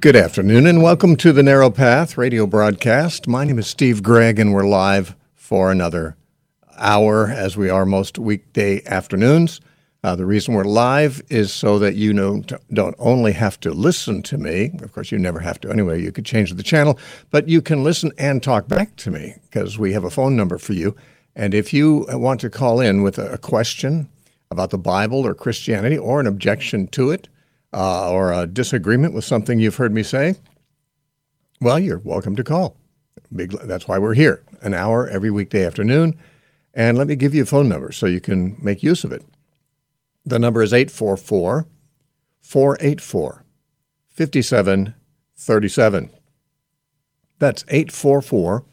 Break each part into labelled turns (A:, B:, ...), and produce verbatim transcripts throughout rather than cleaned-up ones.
A: Good afternoon and welcome to the Narrow Path radio broadcast. My name is Steve Gregg and we're live for another hour as we are most weekday afternoons. Uh, the reason we're live is so that you know, don't only have to listen to me. Of course, you never have to anyway. You could change the channel, but you can listen and talk back to me because we have a phone number for you. And if you want to call in with a question about the Bible or Christianity or an objection to it, Uh, or a disagreement with something you've heard me say, well, you're welcome to call. Big, that's why we're here, an hour every weekday afternoon. And let me give you a phone number so you can make use of it. The number is eight four four, four eight four, five seven three seven. That's eight four four,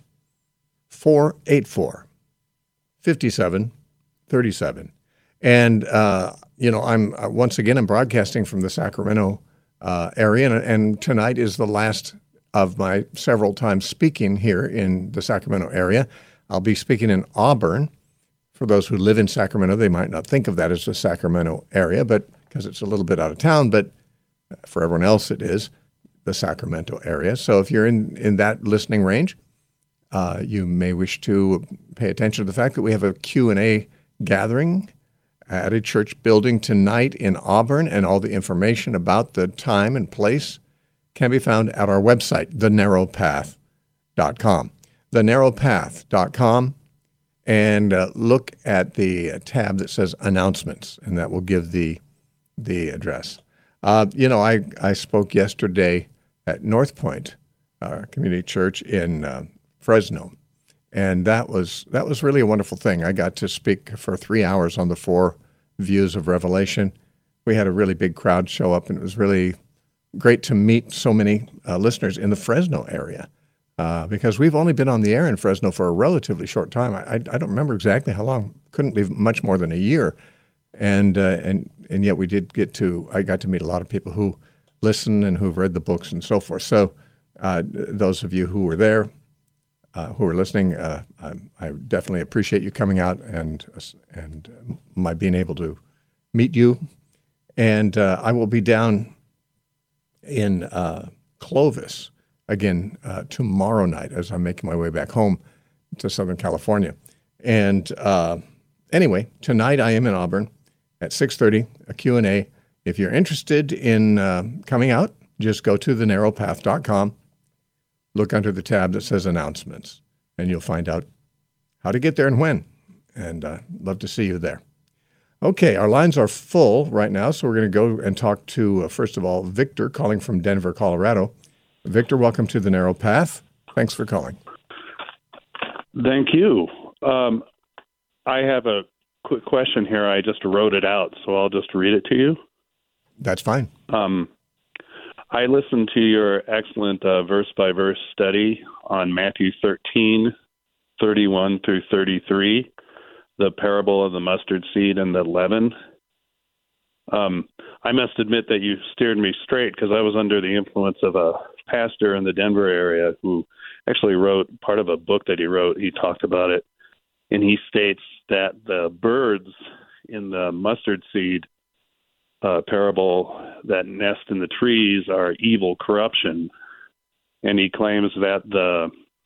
A: four eight four, five seven three seven. And, uh, you know, I'm uh, once again, I'm broadcasting from the Sacramento uh, area, and, and tonight is the last of my several times speaking here in the Sacramento area. I'll be speaking in Auburn. For those who live in Sacramento, they might not think of that as the Sacramento area, but because it's a little bit out of town, but for everyone else, it is the Sacramento area. So if you're in, in that listening range, uh, you may wish to pay attention to the fact that we have a Q and A gathering at a church building tonight in Auburn, and all the information about the time and place can be found at our website, the narrow path dot com. the narrow path dot com, and uh, look at the tab that says Announcements, and that will give the the address. Uh, you know, I, I spoke yesterday at North Point uh, Community Church in uh, Fresno, and that was that was really a wonderful thing. I got to speak for three hours on the four views of Revelation. We had a really big crowd show up, and it was really great to meet so many uh, listeners in the Fresno area uh, because we've only been on the air in Fresno for a relatively short time. I, I, I don't remember exactly how long. Couldn't be much more than a year, and uh, and and yet we did get to. I got to meet a lot of people who listen and who've read the books and so forth. So uh, those of you who were there, Uh, who are listening, uh, I, I definitely appreciate you coming out and and my being able to meet you. And uh, I will be down in uh, Clovis again uh, tomorrow night as I'm making my way back home to Southern California. And uh, anyway, tonight I am in Auburn at six thirty, a Q and A. If you're interested in uh, coming out, just go to the narrow path dot com. Look under the tab that says Announcements, and you'll find out how to get there and when. And uh, love to see you there. Okay, our lines are full right now, so we're going to go and talk to, uh, first of all, Victor, calling from Denver, Colorado. Victor, welcome to the Narrow Path. Thanks for calling.
B: Thank you. Um, I have a quick question here. I just wrote it out, so I'll just read it to you.
A: That's fine.
B: Um I listened to your excellent uh, verse-by-verse study on Matthew thirteen, thirty-one through thirty-three, the parable of the mustard seed and the leaven. Um, I must admit that you steered me straight because I was under the influence of a pastor in the Denver area who actually wrote part of a book that he wrote. He talked about it, and he states that the birds in the mustard seed Uh, parable that nest in the trees are evil corruption, and he claims that the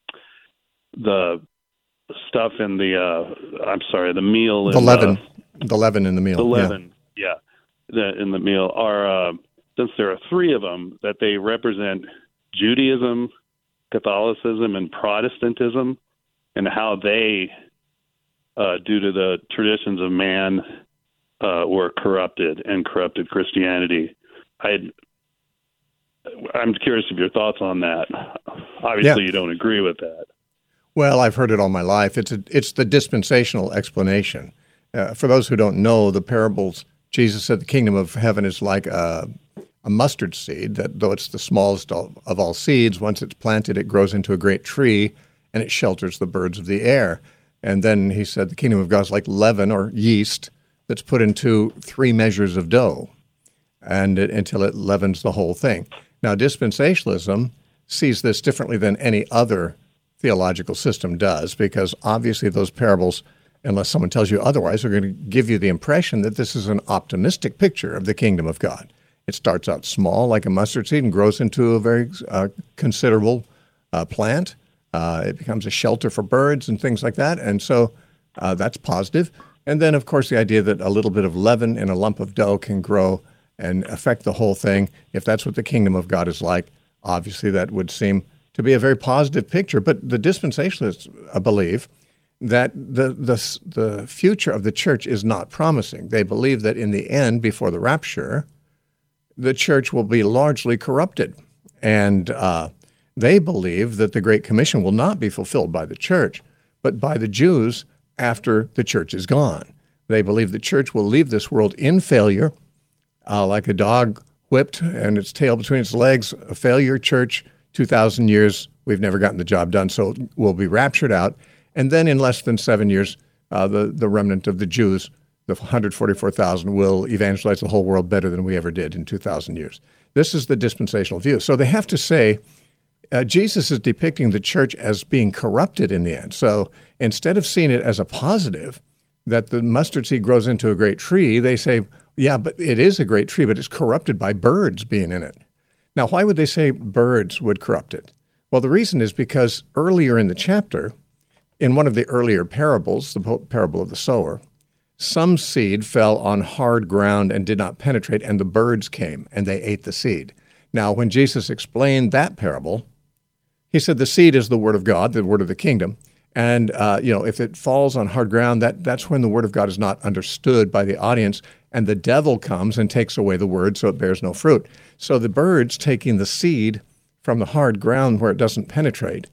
B: the stuff in the uh, I'm sorry, the meal,
A: the
B: in
A: leaven,
B: the,
A: the leaven in the meal,
B: the leaven, yeah, yeah the, in the meal are uh, since there are three of them that they represent Judaism, Catholicism, and Protestantism, and how they, uh, due to the traditions of man, Uh, were corrupted and corrupted Christianity. I'd, I'm curious of your thoughts on that. Obviously, yeah. You don't agree with that.
A: Well, I've heard it all my life. It's a, it's the dispensational explanation. Uh, for those who don't know, the parables, Jesus said the kingdom of heaven is like a, a mustard seed, that though it's the smallest of, of all seeds, once it's planted, it grows into a great tree, and it shelters the birds of the air. And then he said the kingdom of God is like leaven or yeast, that's put into three measures of dough and it, until it leavens the whole thing. Now, dispensationalism sees this differently than any other theological system does, because obviously those parables, unless someone tells you otherwise, are going to give you the impression that this is an optimistic picture of the kingdom of God. It starts out small, like a mustard seed, and grows into a very uh, considerable uh, plant. Uh, it becomes a shelter for birds and things like that, and so uh, that's positive. And then, of course, the idea that a little bit of leaven in a lump of dough can grow and affect the whole thing. If that's what the kingdom of God is like, obviously that would seem to be a very positive picture. But the dispensationalists uh, believe that the, the the future of the church is not promising. They believe that in the end, before the rapture, the church will be largely corrupted. And uh, they believe that the Great Commission will not be fulfilled by the church, but by the Jews after the church is gone. They believe the church will leave this world in failure, uh, like a dog whipped and its tail between its legs, a failure church, two thousand years, we've never gotten the job done, so we'll be raptured out. And then in less than seven years, uh, the, the remnant of the Jews, the one hundred forty-four thousand, will evangelize the whole world better than we ever did in two thousand years. This is the dispensational view. So they have to say, uh, Jesus is depicting the church as being corrupted in the end. So instead of seeing it as a positive, that the mustard seed grows into a great tree, they say, yeah, but it is a great tree, but it's corrupted by birds being in it. Now, why would they say birds would corrupt it? Well, the reason is because earlier in the chapter, in one of the earlier parables, the parable of the sower, some seed fell on hard ground and did not penetrate, and the birds came and they ate the seed. Now, when Jesus explained that parable, he said the seed is the word of God, the word of the kingdom. And, uh, you know, if it falls on hard ground, that, that's when the word of God is not understood by the audience, and the devil comes and takes away the word so it bears no fruit. So the birds taking the seed from the hard ground where it doesn't penetrate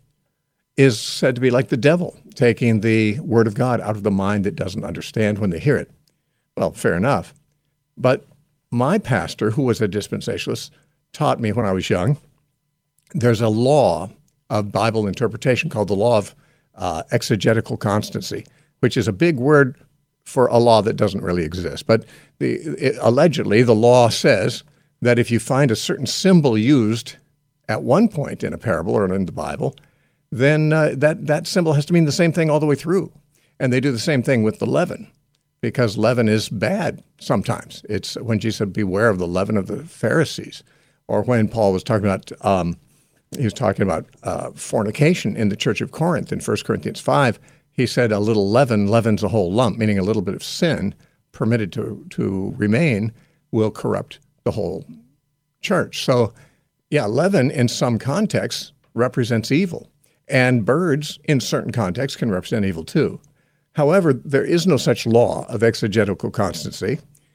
A: is said to be like the devil taking the word of God out of the mind that doesn't understand when they hear it. Well, fair enough. But my pastor, who was a dispensationalist, taught me when I was young, there's a law of Bible interpretation called the law of uh, exegetical constancy, which is a big word for a law that doesn't really exist. But the, it, allegedly, the law says that if you find a certain symbol used at one point in a parable or in the Bible, then uh, that, that symbol has to mean the same thing all the way through. And they do the same thing with the leaven, because leaven is bad sometimes. It's when Jesus said, beware of the leaven of the Pharisees, or when Paul was talking about, um, he was talking about uh, fornication in the church of Corinth in First Corinthians five, he said a little leaven leavens a whole lump, meaning a little bit of sin permitted to, to remain will corrupt the whole church. So, yeah, leaven in some contexts represents evil. And birds, in certain contexts, can represent evil too. However, there is no such law of exegetical constancy.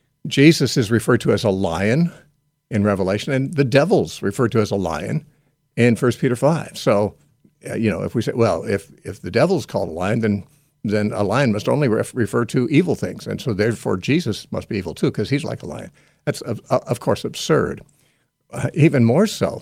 A: Jesus is referred to as a lion in Revelation, and the devil's referred to as a lion in First Peter five. So, uh, you know, if we say, well, if if the devil's called a lion, then then a lion must only ref- refer to evil things, and so therefore Jesus must be evil too, because he's like a lion. That's, of, of course, absurd. Uh, even more so,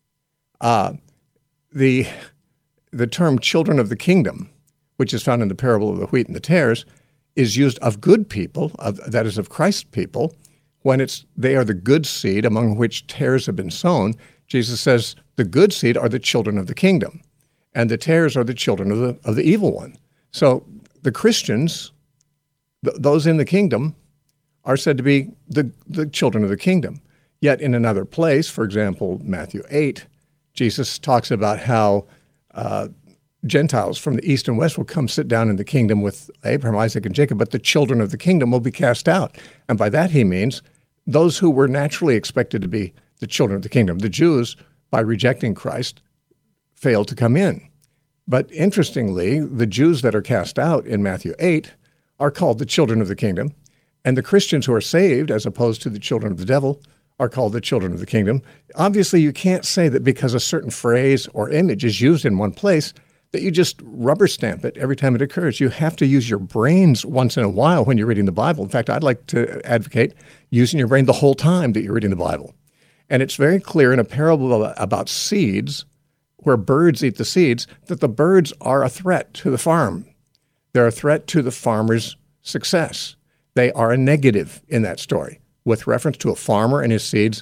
A: uh, the... The term children of the kingdom, which is found in the parable of the wheat and the tares, is used of good people, of, that is of Christ's people, when it's they are the good seed among which tares have been sown. Jesus says the good seed are the children of the kingdom, and the tares are the children of the of the evil one. So the Christians, th- those in the kingdom, are said to be the, the children of the kingdom. Yet in another place, for example, Matthew eight, Jesus talks about how Uh, Gentiles from the east and west will come sit down in the kingdom with Abraham, Isaac, and Jacob, but the children of the kingdom will be cast out. And by that he means those who were naturally expected to be the children of the kingdom. The Jews, by rejecting Christ, failed to come in. But interestingly, the Jews that are cast out in Matthew eight are called the children of the kingdom, and the Christians who are saved, as opposed to the children of the devil, are called the children of the kingdom. Obviously, you can't say that because a certain phrase or image is used in one place that you just rubber stamp it every time it occurs. You have to use your brains once in a while when you're reading the Bible. In fact, I'd like to advocate using your brain the whole time that you're reading the Bible. And it's very clear in a parable about seeds, where birds eat the seeds, that the birds are a threat to the farm. They're a threat to the farmer's success. They are a negative in that story. With reference to a farmer and his seeds,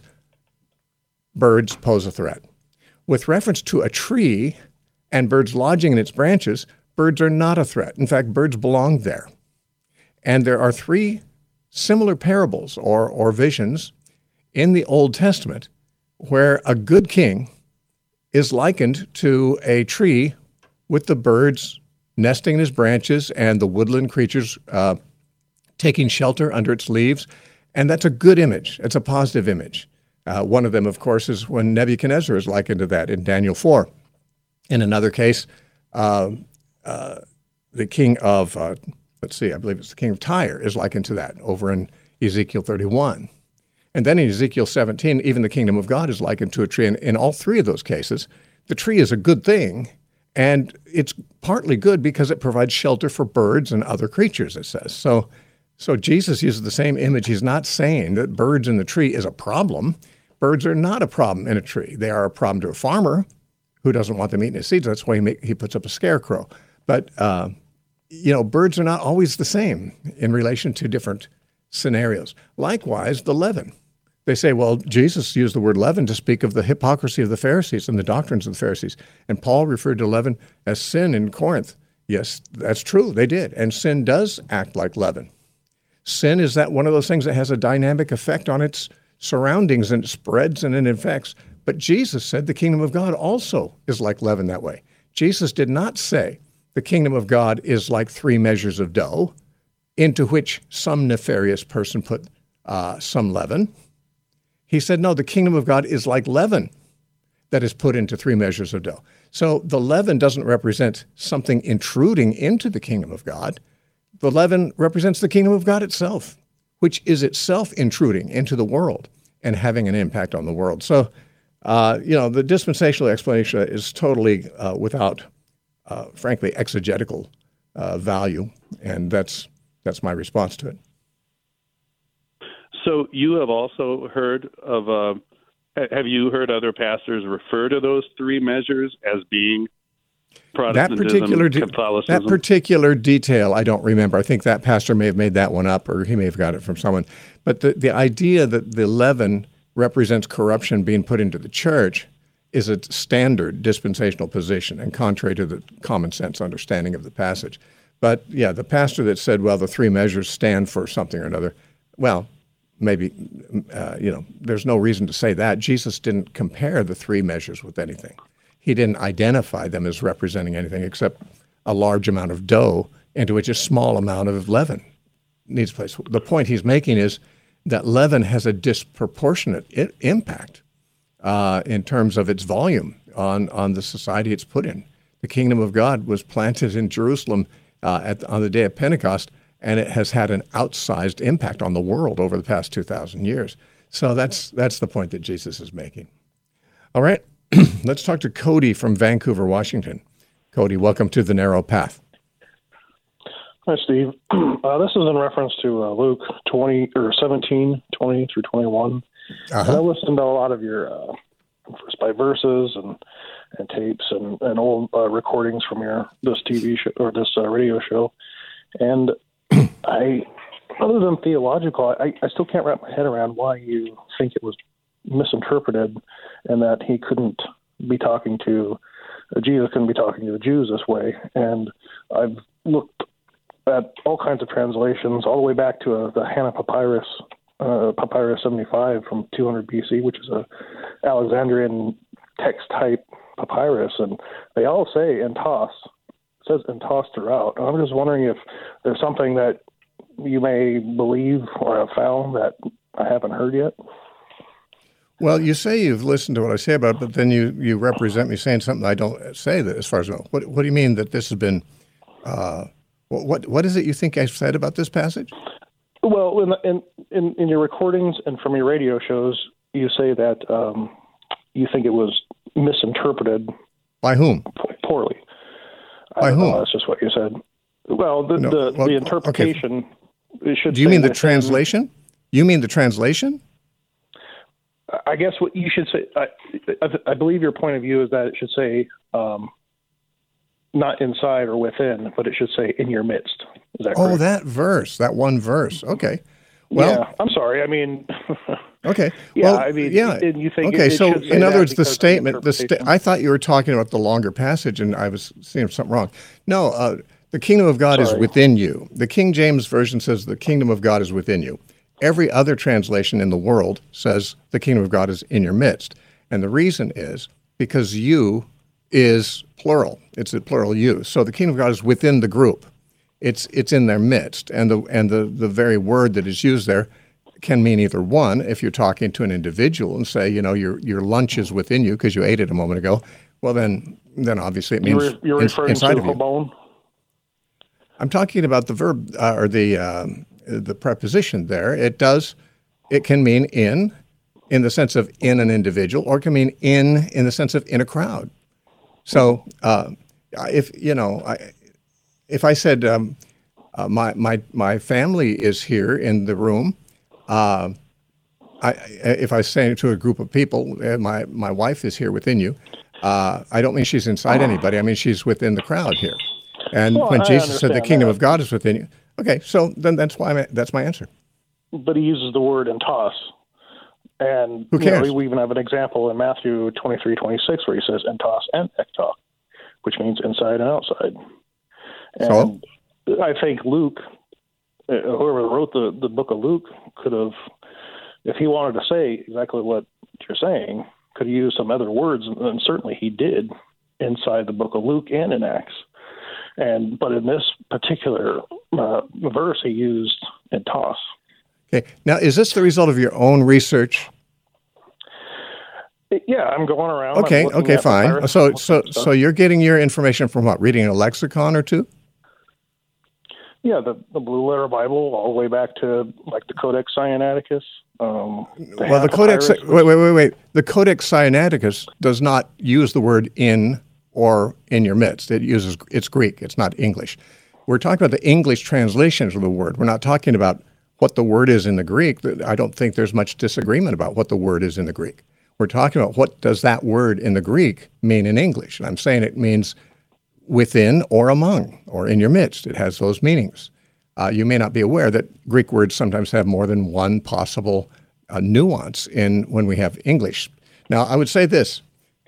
A: birds pose a threat. With reference to a tree and birds lodging in its branches, birds are not a threat. In fact, birds belong there. And there are three similar parables or, or visions in the Old Testament where a good king is likened to a tree with the birds nesting in its branches and the woodland creatures uh, taking shelter under its leaves. And that's a good image. It's a positive image. Uh, one of them, of course, is when Nebuchadnezzar is likened to that in Daniel four. In another case, uh, uh, the king of, uh, let's see, I believe it's the king of Tyre is likened to that over in Ezekiel thirty-one. And then in Ezekiel seventeen, even the kingdom of God is likened to a tree. And in all three of those cases, the tree is a good thing, and it's partly good because it provides shelter for birds and other creatures, it says. So, so Jesus uses the same image. He's not saying that birds in the tree is a problem. Birds are not a problem in a tree. They are a problem to a farmer who doesn't want them eating his seeds. That's why he, make, he puts up a scarecrow. But, uh, you know, birds are not always the same in relation to different scenarios. Likewise, the leaven. They say, well, Jesus used the word leaven to speak of the hypocrisy of the Pharisees and the doctrines of the Pharisees. And Paul referred to leaven as sin in Corinth. Yes, that's true. They did. And sin does act like leaven. Sin is that one of those things that has a dynamic effect on its surroundings and it spreads and it infects. But Jesus said the kingdom of God also is like leaven that way. Jesus did not say the kingdom of God is like three measures of dough into which some nefarious person put uh, some leaven. He said, no, the kingdom of God is like leaven that is put into three measures of dough. So the leaven doesn't represent something intruding into the kingdom of God. The leaven represents the kingdom of God itself, which is itself intruding into the world and having an impact on the world. So, uh, you know, the dispensational explanation is totally uh, without, uh, frankly, exegetical uh, value, and that's that's my response to it.
B: So you have also heard of, uh, have you heard other pastors refer to those three measures as being Protestantism,
A: that particular de-
B: Catholicism?
A: That particular detail, I don't remember. I think that pastor may have made that one up, or he may have got it from someone. But the, the idea that the leaven represents corruption being put into the church is a standard dispensational position and contrary to the common sense understanding of the passage. But yeah, the pastor that said, well, the three measures stand for something or another, well, maybe, uh, you know, there's no reason to say that. Jesus didn't compare the three measures with anything. He didn't identify them as representing anything except a large amount of dough into which a small amount of leaven needs place. The point he's making is that leaven has a disproportionate I- impact uh, in terms of its volume on, on the society it's put in. The kingdom of God was planted in Jerusalem uh, at, on the day of Pentecost, and it has had an outsized impact on the world over the past two thousand years. So that's that's the point that Jesus is making. All right, let's talk to Cody from Vancouver, Washington. Cody, welcome to The Narrow Path.
C: Hi, Steve. Uh, this is in reference to uh, Luke twenty or seventeen, twenty through twenty-one. Uh-huh. And I listened to a lot of your uh, verse by verses and, and tapes and, and old uh, recordings from your this T V show or this uh, radio show. And I, other than theological, I, I still can't wrap my head around why you think it was misinterpreted and that he couldn't be talking to, uh, Jesus couldn't be talking to the Jews this way. And I've looked at all kinds of translations, all the way back to uh, the Hannah Papyrus, uh, Papyrus seventy-five from two hundred B C, which is a Alexandrian text-type papyrus, and they all say entos. It says entos throughout. And I'm just wondering if there's something that you may believe or have found that I haven't heard yet.
A: Well, you say you've listened to what I say about it, but then you, you represent me saying something I don't say that, as far as I know. What, what do you mean that this has been uh, – What what is it you think I've said about this passage?
C: Well, in in, in your recordings and from your radio shows, you say that um, you think it was misinterpreted.
A: By whom?
C: Poorly.
A: By whom?
C: Know, that's just what you said. Well, the
A: no,
C: the,
A: well,
C: the interpretation.
A: Okay.
C: Should
A: Do you mean the
C: within,
A: translation? You mean the translation?
C: I guess what you should say. I, I, I believe your point of view is that it should say. Um, Not inside or within, but it should say in your midst. Is that correct?
A: Oh, that verse, that one verse. Okay. Well,
C: yeah, I'm sorry. I mean,
A: okay.
C: Yeah,
A: well,
C: I mean,
A: yeah.
C: You think
A: okay.
C: it, it
A: so,
C: should say
A: in other
C: that
A: words, the
C: because
A: statement. The sta-
C: interpretation-
A: I thought you were talking about the longer passage, and I was seeing something wrong. No, uh, the kingdom of God
C: Sorry.
A: is within you. The King James version says the kingdom of God is within you, Every other translation in the world says the kingdom of God is in your midst. And the reason is because you is plural. It's a plural you. So the kingdom of God is within the group. It's it's in their midst. And the and the, the very word that is used there can mean either one. If you're talking to an individual and say, you know, your your lunch is within you because you ate it a moment ago, well, then then obviously it means
C: you're, you're
A: in,
C: referring
A: inside
C: to
A: of you.
C: Habon?
A: I'm talking about the verb uh, or the um, the preposition there. It does, it can mean in, in the sense of in an individual, or it can mean in in the sense of in a crowd. So uh, if you know, I, if I said um, uh, my my my family is here in the room, uh, I, if I say to a group of people, uh, my my wife is here within you, uh, I don't mean she's inside anybody. I mean she's within the crowd here. And
C: well,
A: when
C: I
A: Jesus said the kingdom
C: that.
A: of God is within you, okay, so then that's why I'm, that's my answer.
C: But he uses the word entos. And
A: Who cares?
C: You know, we even have an example in Matthew twenty-three, twenty-six where he says entos and ektos, which means inside and outside. And so? I think Luke, whoever wrote the, the book of Luke, could have, if he wanted to say exactly what you're saying, could have used some other words, and certainly he did inside the book of Luke and in Acts. And but in this particular uh, verse, he used entos.
A: Okay. Now, is this the result of your own research?
C: Yeah, I'm going around.
A: Okay. Okay. Fine. So, so, so you're getting your information from what? Reading a lexicon or two?
C: Yeah, the, the Blue Letter Bible, all the way back to like the Codex Sinaiticus. Um,
A: well, the Codex. Wait, wait, wait, wait. The Codex Sinaiticus does not use the word in or in your midst. It uses, it's Greek, it's not English. We're talking about the English translations of the word. We're not talking about what the word is in the Greek. I don't think there's much disagreement about what the word is in the Greek. We're talking about what does that word in the Greek mean in English. And I'm saying it means within or among or in your midst. It has those meanings. Uh, you may not be aware that Greek words sometimes have more than one possible uh, nuance in when we have English. Now, I would say this.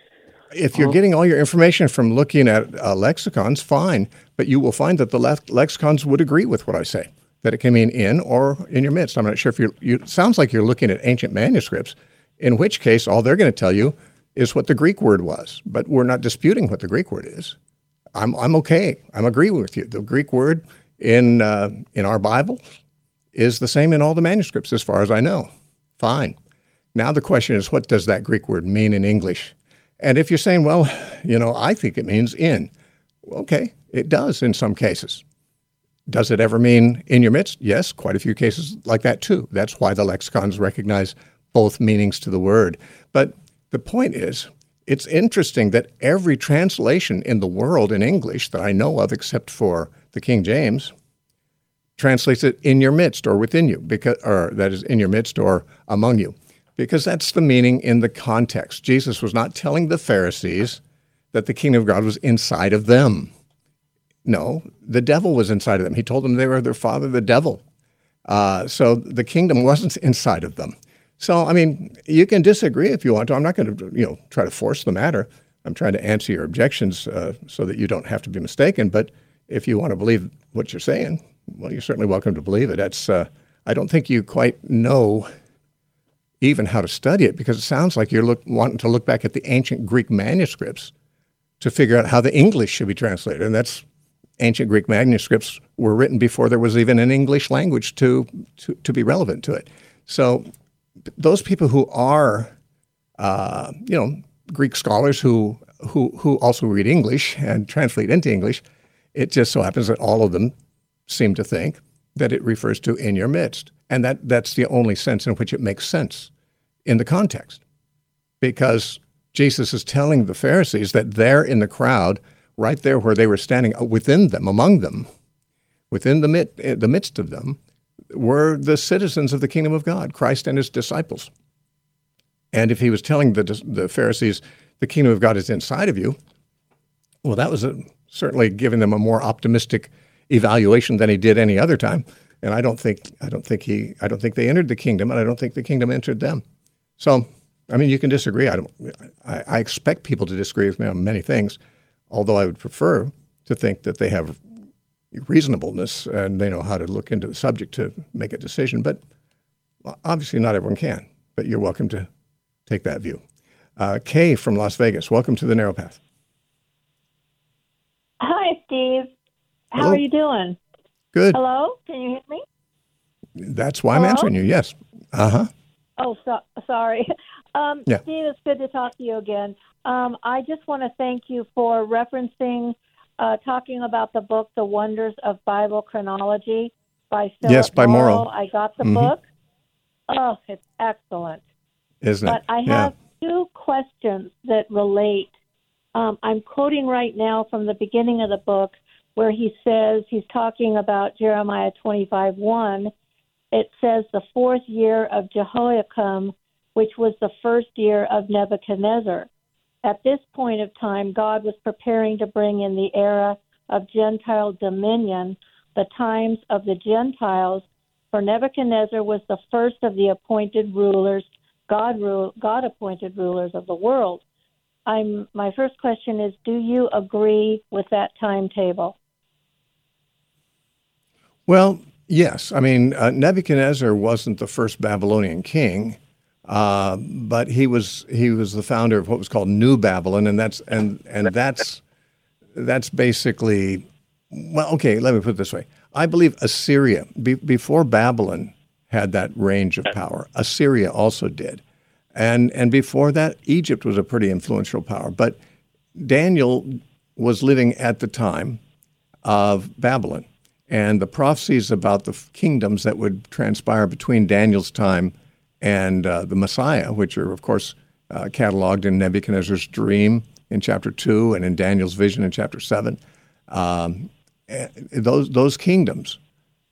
A: If you're getting all your information from looking at uh, lexicons, fine, but you will find that the le- lexicons would agree with what I say, that it can mean in or in your midst. I'm not sure if you're, you, it sounds like you're looking at ancient manuscripts, in which case all they're going to tell you is what the Greek word was, but we're not disputing what the Greek word is. I'm I'm okay. I'm agreeing with you. The Greek word in uh, in our Bible is the same in all the manuscripts as far as I know. Fine. Now the question is, what does that Greek word mean in English? And if you're saying, well, you know, I think it means in, okay, it does in some cases. Does it ever mean in your midst? Yes, quite a few cases like that too. That's why the lexicons recognize both meanings to the word. But the point is, it's interesting that every translation in the world in English that I know of, except for the King James, translates it in your midst or within you, because, or that is in your midst or among you. Because that's the meaning in the context. Jesus was not telling the Pharisees that the kingdom of God was inside of them. No, the devil was inside of them. He told them they were their father, the devil. Uh, so the kingdom wasn't inside of them. So, I mean, you can disagree if you want to. I'm not going to, you know, try to force the matter. I'm trying to answer your objections uh, so that you don't have to be mistaken. But if you want to believe what you're saying, well, you're certainly welcome to believe it. That's, uh, I don't think you quite know even how to study it, because it sounds like you're look, wanting to look back at the ancient Greek manuscripts to figure out how the English should be translated. And that's ancient Greek manuscripts were written before there was even an English language to, to, to be relevant to it. So those people who are, uh, you know, Greek scholars who, who, who also read English and translate into English, it just so happens that all of them seem to think that it refers to in your midst. And that, that's the only sense in which it makes sense in the context. Because Jesus is telling the Pharisees that they're in the crowd, right there where they were standing, within them, among them, within the, mid, the midst of them, were the citizens of the kingdom of God, Christ and his disciples. And if he was telling the, the Pharisees, the kingdom of God is inside of you, well, that was a, certainly giving them a more optimistic evaluation than he did any other time. And I don't think I don't think he I don't think they entered the kingdom, and I don't think the kingdom entered them. So, I mean, you can disagree. I don't. I, I expect people to disagree with me on many things, although I would prefer to think that they have reasonableness and they know how to look into the subject to make a decision. But Well, obviously, not everyone can, but you're welcome to take that view. Uh, Kay from Las Vegas, welcome to the Narrow Path.
D: Hi, Steve. How
A: Hello.
D: are you doing?
A: Good.
D: Hello? Can you hear me?
A: That's why
D: Hello?
A: I'm answering you, yes. Uh-huh.
D: Oh, so, sorry. Um,
A: Yeah.
D: Steve, it's good to talk to you again. Um, I just want to thank you for referencing, uh, talking about the book, The Wonders of Bible Chronology by Philip
A: Yes, by Morrow.
D: I got the
A: Mhm.
D: book. Oh, it's excellent.
A: Isn't
D: But
A: it?
D: I
A: Yeah.
D: have two questions that relate. Um, I'm quoting right now from the beginning of the book where he says, he's talking about Jeremiah twenty-five one. It says the fourth year of Jehoiakim, which was the first year of Nebuchadnezzar. At this point of time, God was preparing to bring in the era of Gentile dominion, the times of the Gentiles, for Nebuchadnezzar was the first of the appointed rulers, God rule, God appointed rulers of the world. I'm my first question is, do you agree with that timetable?
A: Well, yes. I mean, uh, Nebuchadnezzar wasn't the first Babylonian king, uh, but he was he was the founder of what was called New Babylon, and that's and and that's that's basically, well, okay. Let me put it this way: I believe Assyria be, before Babylon had that range of power. Assyria also did, and and before that, Egypt was a pretty influential power. But Daniel was living at the time of Babylon. And the prophecies about the kingdoms that would transpire between Daniel's time and uh, the Messiah, which are, of course, uh, cataloged in Nebuchadnezzar's dream in chapter two and in Daniel's vision in chapter seven, um, those those kingdoms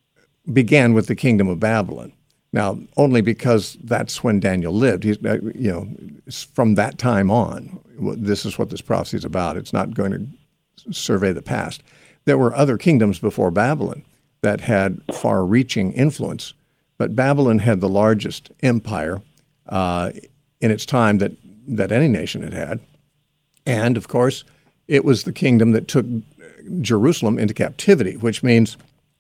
A: began with the kingdom of Babylon. Now, only because that's when Daniel lived. He's, uh, you know, from that time on, this is what this prophecy is about. It's not going to survey the past. There were other kingdoms before Babylon that had far-reaching influence, but Babylon had the largest empire uh, in its time that, that any nation had had. And, of course, it was the kingdom that took Jerusalem into captivity, which means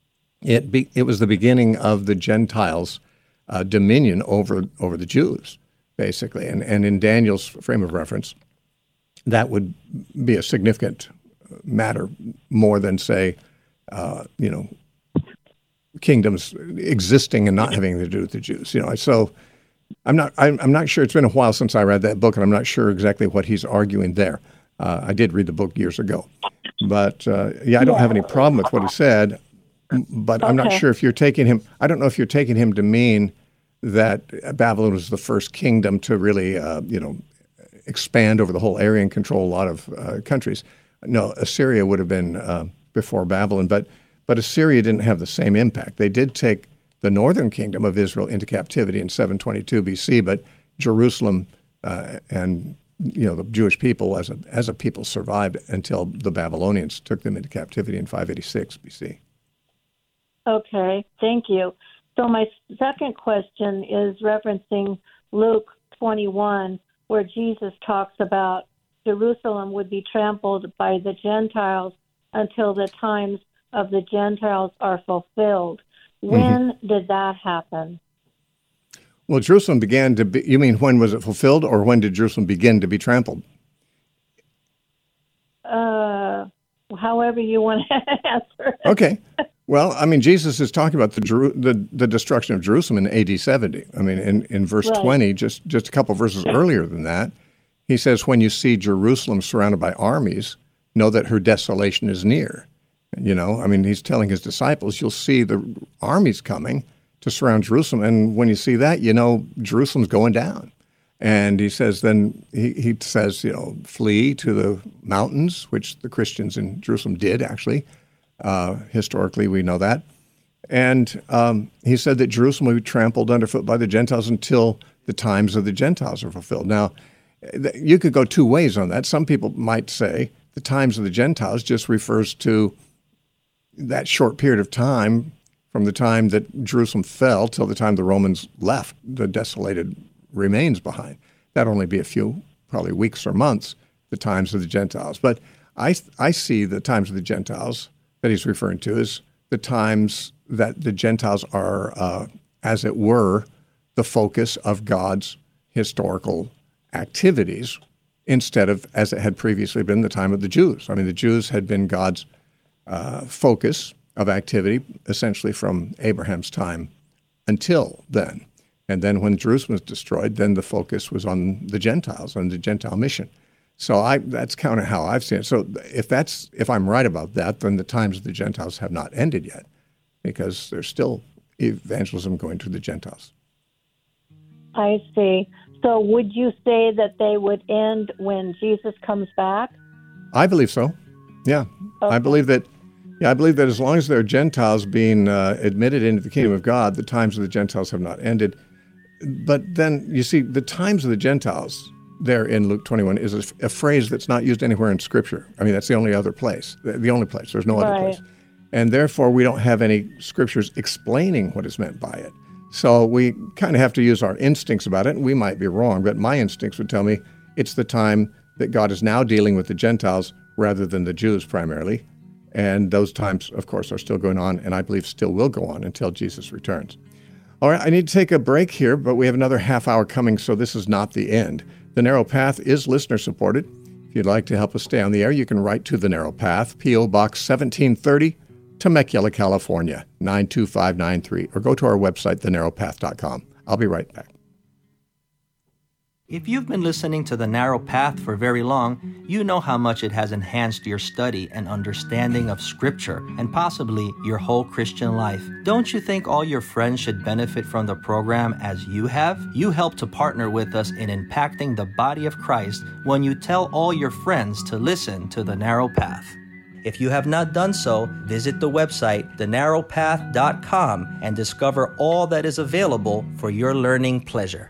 A: it be, it was the beginning of the Gentiles' uh, dominion over over the Jews, basically. And, and in Daniel's frame of reference, that would be a significant matter more than, say, uh, you know, kingdoms existing and not having anything to do with the Jews. You know, so I'm not I'm, I'm not sure. It's been a while since I read that book, and I'm not sure exactly what he's arguing there. Uh, I did read the book years ago, but uh, yeah, I don't have any problem with what he said. But I'm not
D: Okay.
A: sure if you're taking him. I don't know if you're taking him to mean that Babylon was the first kingdom to really, uh, you know, expand over the whole area and control a lot of uh, countries. No, Assyria would have been uh, before Babylon, but but Assyria didn't have the same impact. They did take the northern kingdom of Israel into captivity in seven twenty-two B C, but Jerusalem uh, and you know the Jewish people as a as a people survived until the Babylonians took them into captivity in five eighty-six B C.
D: Okay, thank you. So my second question is referencing Luke twenty-one, where Jesus talks about Jerusalem would be trampled by the Gentiles until the times of the Gentiles are fulfilled. When mm-hmm. did that happen?
A: Well, Jerusalem began to be, you mean when was it fulfilled, or when did Jerusalem begin to be trampled?
D: Uh, however you want to answer.
A: Okay. Well, I mean, Jesus is talking about the Jeru- the, the destruction of Jerusalem in A D seventy. I mean, in, in verse
D: right.
A: twenty, just, just a couple verses earlier than that, he says, when you see Jerusalem surrounded by armies, know that her desolation is near. You know, I mean, he's telling his disciples, you'll see the armies coming to surround Jerusalem. And when you see that, you know, Jerusalem's going down. And he says, then he, he says, you know, flee to the mountains, which the Christians in Jerusalem did, actually. Uh, historically, we know that. And um, he said that Jerusalem would be trampled underfoot by the Gentiles until the times of the Gentiles are fulfilled. Now, you could go two ways on that. Some people might say the times of the Gentiles just refers to that short period of time from the time that Jerusalem fell till the time the Romans left the desolated remains behind. That'd only be a few, probably weeks or months, the times of the Gentiles. But I, I see the times of the Gentiles that he's referring to as the times that the Gentiles are, uh, as it were, the focus of God's historical activities instead of, as it had previously been, the time of the Jews. I mean, the Jews had been God's uh, focus of activity essentially from Abraham's time until then. And then when Jerusalem was destroyed, then the focus was on the Gentiles, on the Gentile mission. So I, that's kind of how I've seen it. So if that's if I'm right about that, then the times of the Gentiles have not ended yet, because there's still evangelism going to the Gentiles.
D: I see. So would you say that they would end when Jesus comes back?
A: I believe so. Yeah, okay. I believe that. Yeah, I believe that as long as there are Gentiles being uh, admitted into the kingdom of God, the times of the Gentiles have not ended. But then you see, the times of the Gentiles there in Luke twenty-one is a, a phrase that's not used anywhere in Scripture. I mean, that's the only other place, the, the only place. There's no other
D: right.
A: place. And therefore, we don't have any Scriptures explaining what is meant by it. So we kind of have to use our instincts about it, and we might be wrong, but my instincts would tell me it's the time that God is now dealing with the Gentiles rather than the Jews primarily. And those times, of course, are still going on, and I believe still will go on until Jesus returns. All right, I need to take a break here, but we have another half hour coming, so this is not the end. The Narrow Path is listener-supported. If you'd like to help us stay on the air, you can write to The Narrow Path, P O. Box seventeen thirty, Temecula, California, nine two five nine three, or go to our website, the narrow path dot com. I'll be right back.
E: If you've been listening to The Narrow Path for very long, you know how much it has enhanced your study and understanding of Scripture and possibly your whole Christian life. Don't you think all your friends should benefit from the program as you have? You help to partner with us in impacting the body of Christ when you tell all your friends to listen to The Narrow Path. If you have not done so, visit the website the narrow path dot com and discover all that is available for your learning pleasure.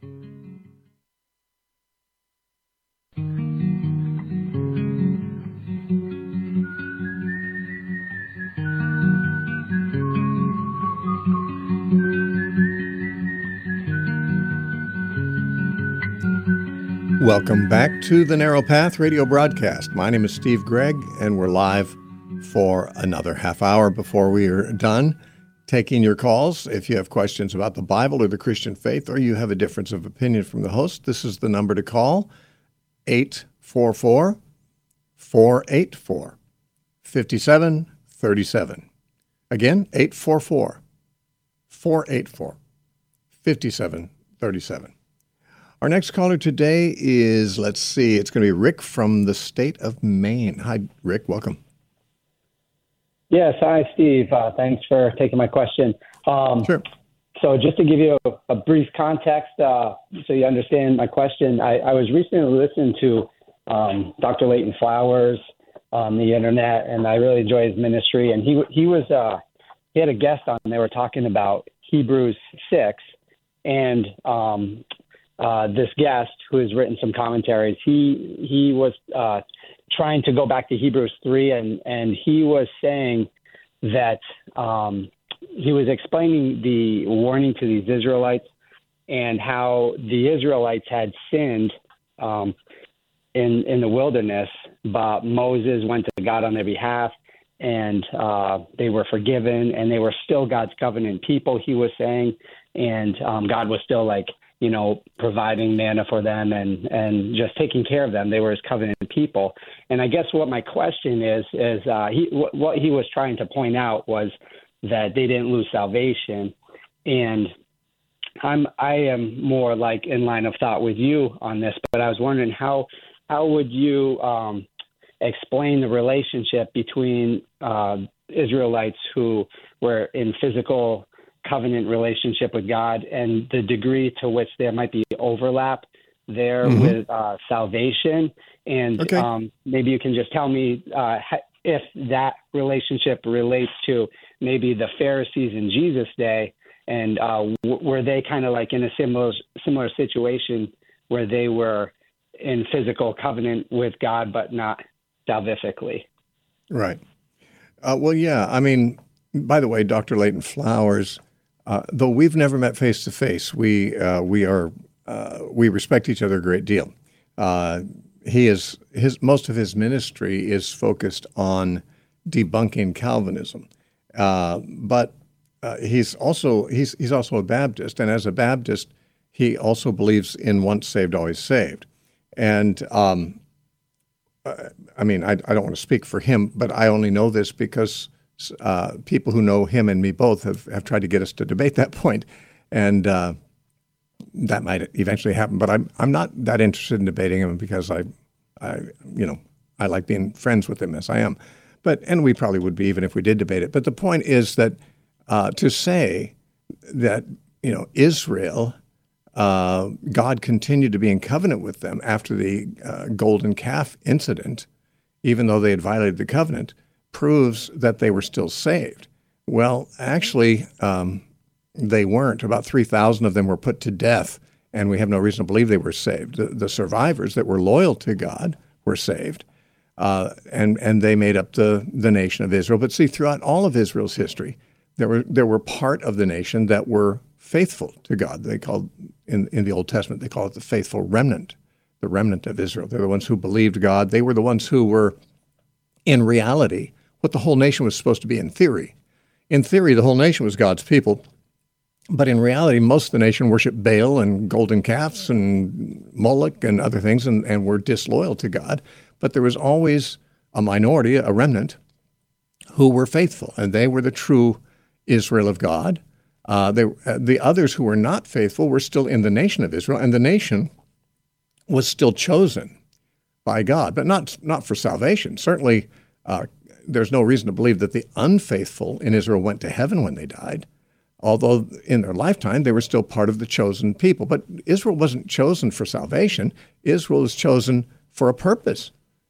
A: Welcome back to the Narrow Path radio broadcast. My name is Steve Gregg, and we're live for another half hour before we are done taking your calls. If you have questions about the Bible or the Christian faith, or you have a difference of opinion from the host, this is the number to call, eight four four, four eight four, five seven three seven. Again, eight four four, four eight four, five seven three seven. Our next caller today is, let's see, it's going to be Rick from the state of Maine. Hi, Rick. Welcome.
F: Yes. Hi, Steve. Uh, thanks for taking my question. Um,
A: sure.
F: So just to give you a, a brief context uh, so you understand my question, I, I was recently listening to um, Doctor Leighton Flowers on the internet, and I really enjoy his ministry. And he he was uh, he had a guest on, and they were talking about Hebrews six, and um Uh, this guest, who has written some commentaries, he he was uh, trying to go back to Hebrews three, and, and he was saying that um, he was explaining the warning to these Israelites and how the Israelites had sinned um, in in the wilderness, but Moses went to God on their behalf, and uh, they were forgiven, and they were still God's covenant people, he was saying, and um, God was still like, you know, providing manna for them and, and just taking care of them. They were his covenant people. And I guess what my question is, is uh, he, w- what he was trying to point out was that they didn't lose salvation. And I'm, I am more like in line of thought with you on this, but I was wondering how, how would you um, explain the relationship between uh, Israelites who were in physical covenant relationship with God and the degree to which there might be overlap there mm-hmm. with uh, salvation. And okay. um, maybe you can just tell me uh, if that relationship relates to maybe the Pharisees in Jesus' day, and uh, w- were they kind of like in a similar similar situation where they were in physical covenant with God, but not salvifically?
A: Right. Uh, well, yeah. I mean, by the way, Doctor Leighton Flowers, Uh, though we've never met face to face, we uh, we are uh, we respect each other a great deal. Uh, he is his most of his ministry is focused on debunking Calvinism, uh, but uh, he's also he's he's also a Baptist, and as a Baptist, he also believes in once saved, always saved. And um, uh, I mean, I, I don't want to speak for him, but I only know this because uh, people who know him and me both have, have tried to get us to debate that point, and uh, that might eventually happen. But I'm I'm not that interested in debating him because I, I you know, I like being friends with him as I am. But and we probably would be even if we did debate it. But the point is that uh, to say that you know Israel. Uh, God continued to be in covenant with them after the uh, golden calf incident, even though they had violated the covenant, proves that they were still saved. Well, actually, um, they weren't. About three thousand of them were put to death, and we have no reason to believe they were saved. The, the survivors that were loyal to God were saved, uh, and and they made up the, the nation of Israel. But see, throughout all of Israel's history, there were there were part of the nation that were faithful to God. They called in in the Old Testament they call it the faithful remnant, the remnant of Israel. They're the ones who believed God. They were the ones who were, in reality, what the whole nation was supposed to be in theory. In theory, the whole nation was God's people, but in reality, most of the nation worshiped Baal and golden calves and Moloch and other things, and, and were disloyal to God. But there was always a minority, a remnant, who were faithful, and they were the true Israel of God. Uh, they, uh, the others who were not faithful were still in the nation of Israel, and the nation was still chosen by God, but not not for salvation. Certainly, uh, there's no reason to believe that the unfaithful in Israel went to heaven when they died, although in their lifetime they were still part of the chosen people. But Israel wasn't chosen for salvation. Israel was chosen for a purpose.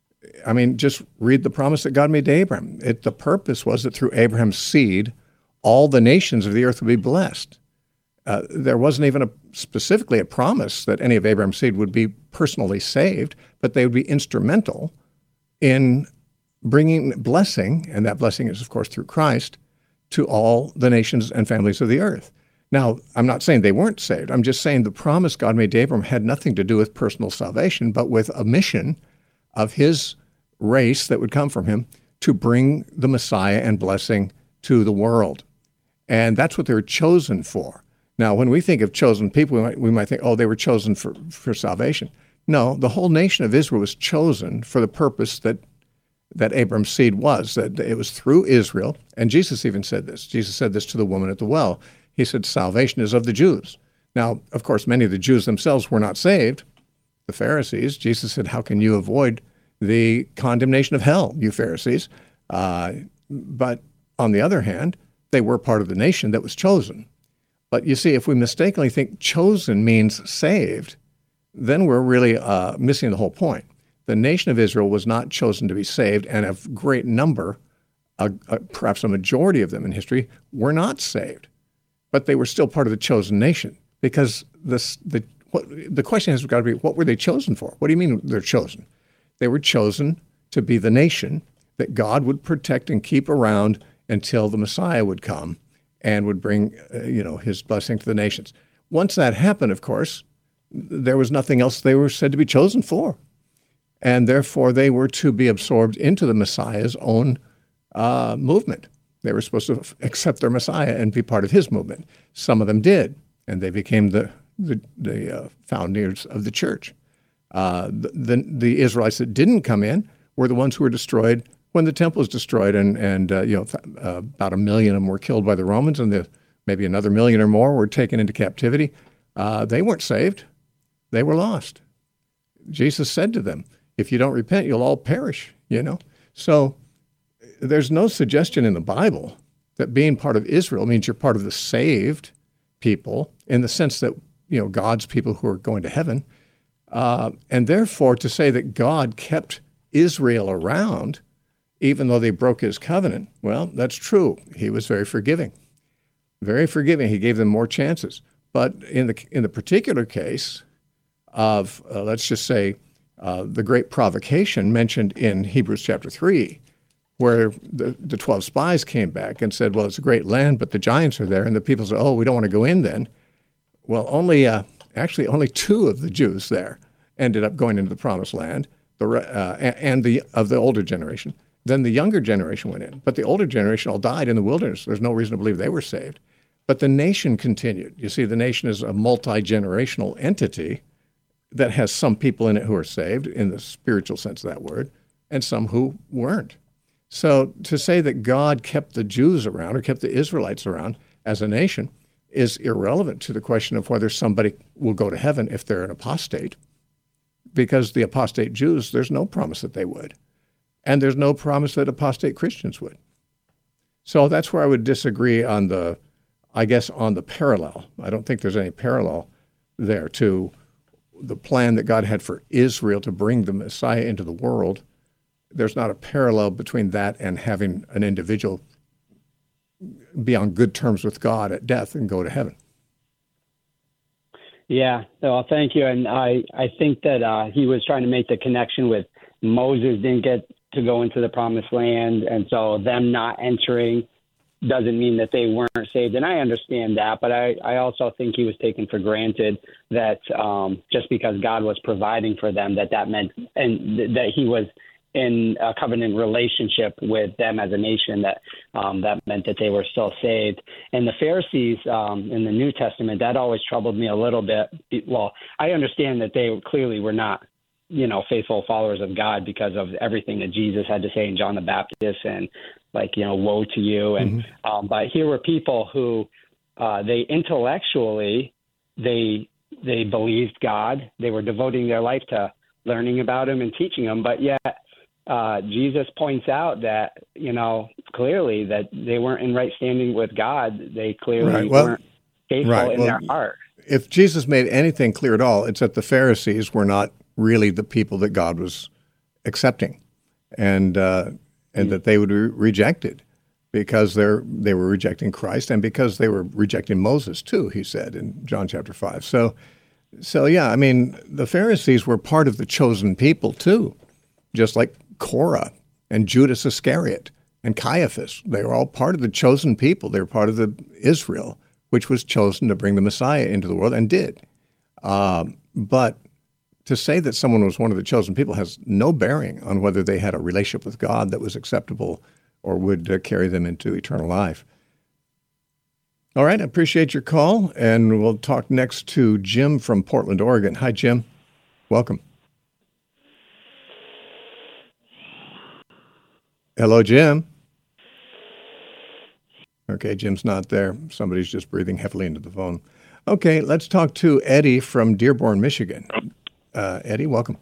A: I mean, just read the promise that God made to Abraham. It, the purpose was that through Abraham's seed, all the nations of the earth would be blessed. Uh, there wasn't even a, specifically a promise that any of Abraham's seed would be personally saved, but they would be instrumental in bringing blessing, and that blessing is, of course, through Christ, to all the nations and families of the earth. Now, I'm not saying they weren't saved. I'm just saying the promise God made to Abraham had nothing to do with personal salvation, but with a mission of his race that would come from him to bring the Messiah and blessing to the world. And that's what they were chosen for. Now, when we think of chosen people, we might, we might think, oh, they were chosen for, for salvation. No, the whole nation of Israel was chosen for the purpose that that Abraham's seed was, that it was through Israel. And Jesus even said this. Jesus said this to the woman at the well. He said, salvation is of the Jews. Now, of course, many of the Jews themselves were not saved, the Pharisees. Jesus said, how can you avoid the condemnation of hell, you Pharisees? Uh, but on the other hand, they were part of the nation that was chosen. But you see, if we mistakenly think chosen means saved, then we're really uh, missing the whole point. The nation of Israel was not chosen to be saved, and a great number, uh, uh, perhaps a majority of them in history, were not saved. But they were still part of the chosen nation, because this, the what, the question has got to be, what were they chosen for? What do you mean they're chosen? They were chosen to be the nation that God would protect and keep around until the Messiah would come and would bring, uh, you know, his blessing to the nations. Once that happened, of course, there was nothing else they were said to be chosen for. And therefore, they were to be absorbed into the Messiah's own uh, movement. They were supposed to accept their Messiah and be part of his movement. Some of them did, and they became the the, the uh, founders of the church. Uh, the, the, the Israelites that didn't come in were the ones who were destroyed when the temple was destroyed, and and uh, you know uh, about a million of them were killed by the Romans, and the, maybe another million or more were taken into captivity. Uh, they weren't saved; they were lost. Jesus said to them, "If you don't repent, you'll all perish." You know, so there's no suggestion in the Bible that being part of Israel means you're part of the saved people, in the sense that you know God's people who are going to heaven, uh, and therefore to say that God kept Israel around even though they broke his covenant, well, that's true. He was very forgiving, very forgiving. He gave them more chances. But in the in the particular case of, uh, let's just say, uh, the great provocation mentioned in Hebrews chapter three, where the, the twelve spies came back and said, well, it's a great land, but the giants are there. And the people said, oh, we don't want to go in then. Well, only uh, actually only two of the Jews there ended up going into the promised land, the uh, and the of the older generation. Then the younger generation went in. But the older generation all died in the wilderness. There's no reason to believe they were saved. But the nation continued. You see, the nation is a multi-generational entity that has some people in it who are saved, in the spiritual sense of that word, and some who weren't. So to say that God kept the Jews around or kept the Israelites around as a nation is irrelevant to the question of whether somebody will go to heaven if they're an apostate. Because the apostate Jews, there's no promise that they would. And there's no promise that apostate Christians would. So that's where I would disagree on the, I guess, on the parallel. I don't think there's any parallel there to the plan that God had for Israel to bring the Messiah into the world. There's not a parallel between that and having an individual be on good terms with God at death and go to heaven.
F: Yeah, well, thank you. And I, I think that uh, he was trying to make the connection with Moses didn't get to go into the promised land, and so them not entering doesn't mean that they weren't saved. And I understand that, but I, I also think he was taken for granted that um, just because God was providing for them, that that meant, and th- that he was in a covenant relationship with them as a nation, that um, that meant that they were still saved. And the Pharisees um, in the New Testament, that always troubled me a little bit. Well, I understand that they clearly were not, you know, faithful followers of God because of everything that Jesus had to say in John the Baptist and, like, you know, woe to you. And mm-hmm. um, but here were people who uh, they intellectually, they they believed God. They were devoting their life to learning about him and teaching him, but yet Uh, Jesus points out that, you know, clearly that they weren't in right standing with God. They clearly
A: right. well,
F: weren't faithful
A: right.
F: in
A: well,
F: their heart.
A: If Jesus made anything clear at all, it's that the Pharisees were not really the people that God was accepting, and uh, and mm-hmm. that they would be rejected because they're they were rejecting Christ and because they were rejecting Moses too. He said in John chapter five. So, so yeah, I mean, the Pharisees were part of the chosen people too, just like Korah and Judas Iscariot and Caiaphas. They were all part of the chosen people. They were part of the Israel, which was chosen to bring the Messiah into the world and did. Um, but to say that someone was one of the chosen people has no bearing on whether they had a relationship with God that was acceptable or would uh, carry them into eternal life. All right, I appreciate your call, and we'll talk next to Jim from Portland, Oregon. Hi, Jim. Welcome. Hello, Jim. Okay, Jim's not there. Somebody's just breathing heavily into the phone. Okay, let's talk to Eddie from Dearborn, Michigan. Uh, Eddie, welcome.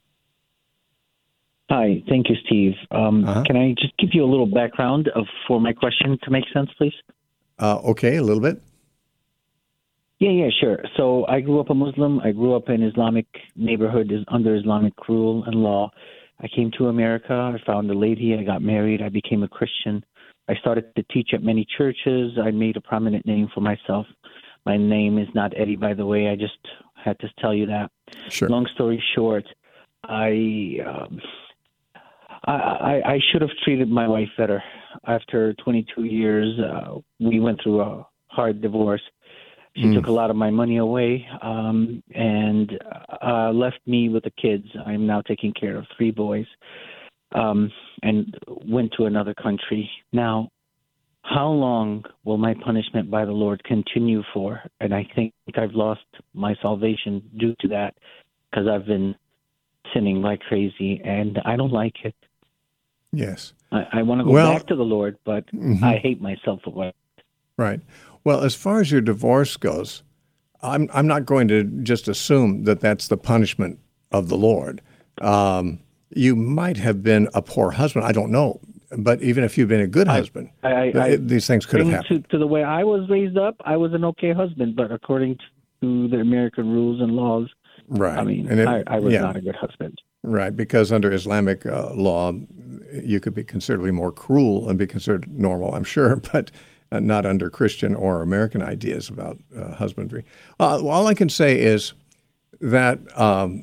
G: Hi, thank you, Steve. Um,
A: uh-huh.
G: Can I just give you a little background of for my question to make sense, please?
A: Uh, okay, a little bit.
G: Yeah, yeah, sure. So I grew up a Muslim. I grew up in Islamic neighborhood is under Islamic rule and law. I came to America. I found a lady. I got married. I became a Christian. I started to teach at many churches. I made a prominent name for myself. My name is not Eddie, by the way. I just had to tell you that.
A: Sure.
G: Long story short, I, um, I, I I should have treated my wife better. After twenty-two years, uh, we went through a hard divorce. She mm. took a lot of my money away um, and uh, left me with the kids. I'm now taking care of three boys um, and went to another country. Now, how long will my punishment by the Lord continue for? And I think I've lost my salvation due to that because I've been sinning like crazy, and I don't like it.
A: Yes.
G: I, I want to go
A: well,
G: back to the Lord, but mm-hmm. I hate myself for it.
A: Right. Well, as far as your divorce goes, I'm I'm not going to just assume that that's the punishment of the Lord. Um, you might have been a poor husband. I don't know. But even if you've been a good husband,
G: I, I, I,
A: these things could have happened.
G: To, to the way I was raised up, I was an okay husband. But according to the American rules and laws,
A: right.
G: I mean,
A: and it,
G: I, I was
A: yeah.
G: not a good husband.
A: Right, because under Islamic uh, law, you could be considerably more cruel and be considered normal, I'm sure, but uh, not under Christian or American ideas about uh, husbandry. Uh, all I can say is that, um,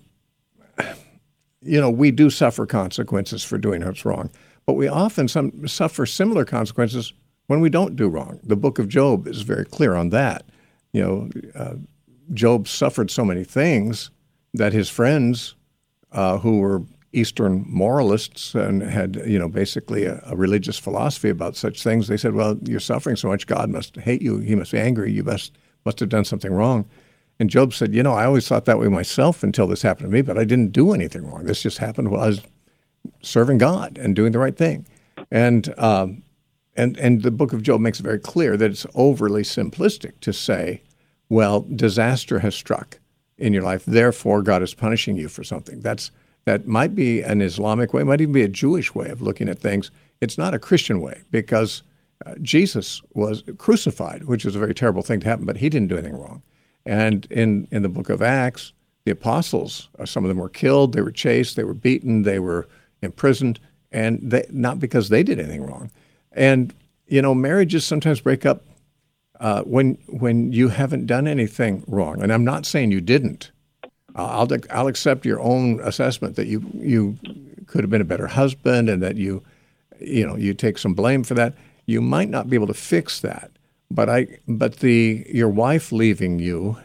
A: you know, we do suffer consequences for doing what's wrong, but we often some, suffer similar consequences when we don't do wrong. The book of Job is very clear on that. You know, uh, Job suffered so many things that his friends uh, who were Eastern moralists and had, you know, basically a, a religious philosophy about such things. They said, well, you're suffering so much, God must hate you. He must be angry. You must, must have done something wrong. And Job said, you know, I always thought that way myself until this happened to me, but I didn't do anything wrong. This just happened while I was serving God and doing the right thing. And um, and and the book of Job makes it very clear that it's overly simplistic to say, well, disaster has struck in your life, therefore God is punishing you for something. That's that might be an Islamic way, might even be a Jewish way of looking at things. It's not a Christian way, because uh, Jesus was crucified, which is a very terrible thing to happen, but he didn't do anything wrong. And in, in the book of Acts, the apostles, uh, some of them were killed, they were chased, they were beaten, they were imprisoned, and they, not because they did anything wrong. And, you know, marriages sometimes break up uh, when when you haven't done anything wrong. And I'm not saying you didn't. Uh, I'll I'll accept your own assessment that you you could have been a better husband and that you, you know, you take some blame for that. You might not be able to fix that. But I, but the your wife leaving you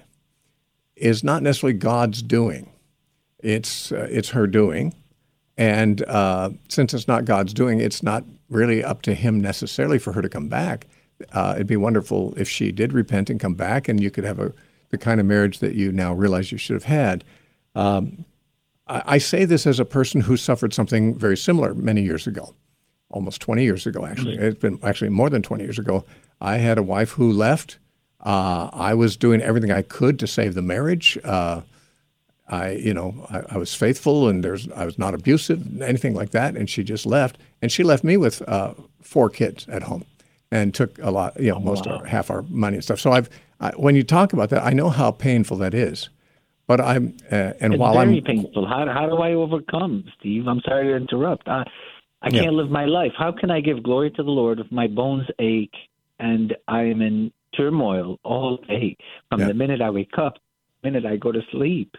A: is not necessarily God's doing. It's uh, it's her doing, and uh, since it's not God's doing, it's not really up to Him necessarily for her to come back. Uh, it'd be wonderful if she did repent and come back, and you could have a the kind of marriage that you now realize you should have had. Um, I, I say this as a person who suffered something very similar many years ago, almost twenty years ago. Actually, it's been actually more than twenty years ago. I had a wife who left. Uh, I was doing everything I could to save the marriage. Uh, I, you know, I, I was faithful, and there's I was not abusive, anything like that. And she just left, and she left me with uh, four kids at home, and took a lot, you know, oh, most wow. of our, half our money and stuff. So I've, I, when you talk about that, I know how painful that is. But I'm, uh, and
G: it's
A: while
G: very
A: I'm
G: very painful. How how do I overcome, Steve? I'm sorry to interrupt. I, I
A: yeah.
G: can't live my life. How can I give glory to the Lord if my bones ache? And I am in turmoil all day, from yeah. the minute I wake up, the minute I go to sleep.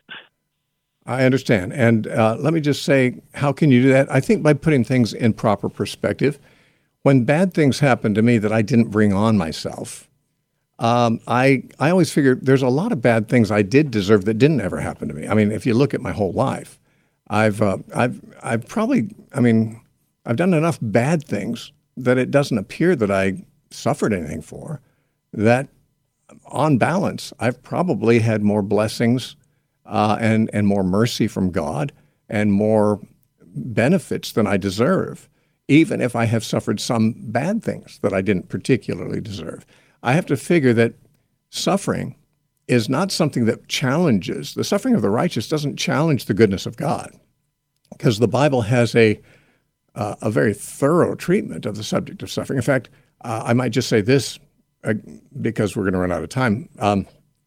A: I understand. And uh, let me just say, how can you do that? I think by putting things in proper perspective. When bad things happen to me that I didn't bring on myself, um, I I always figure there's a lot of bad things I did deserve that didn't ever happen to me. I mean, if you look at my whole life, I've uh, I've I've probably I mean I've done enough bad things that it doesn't appear that I suffered anything for, that on balance, I've probably had more blessings uh, and, and more mercy from God and more benefits than I deserve, even if I have suffered some bad things that I didn't particularly deserve. I have to figure that suffering is not something that challenges. The suffering of the righteous doesn't challenge the goodness of God, because the Bible has a, uh, a very thorough treatment of the subject of suffering. In fact, Uh, I might just say this uh, because we're going to run out of time. Um,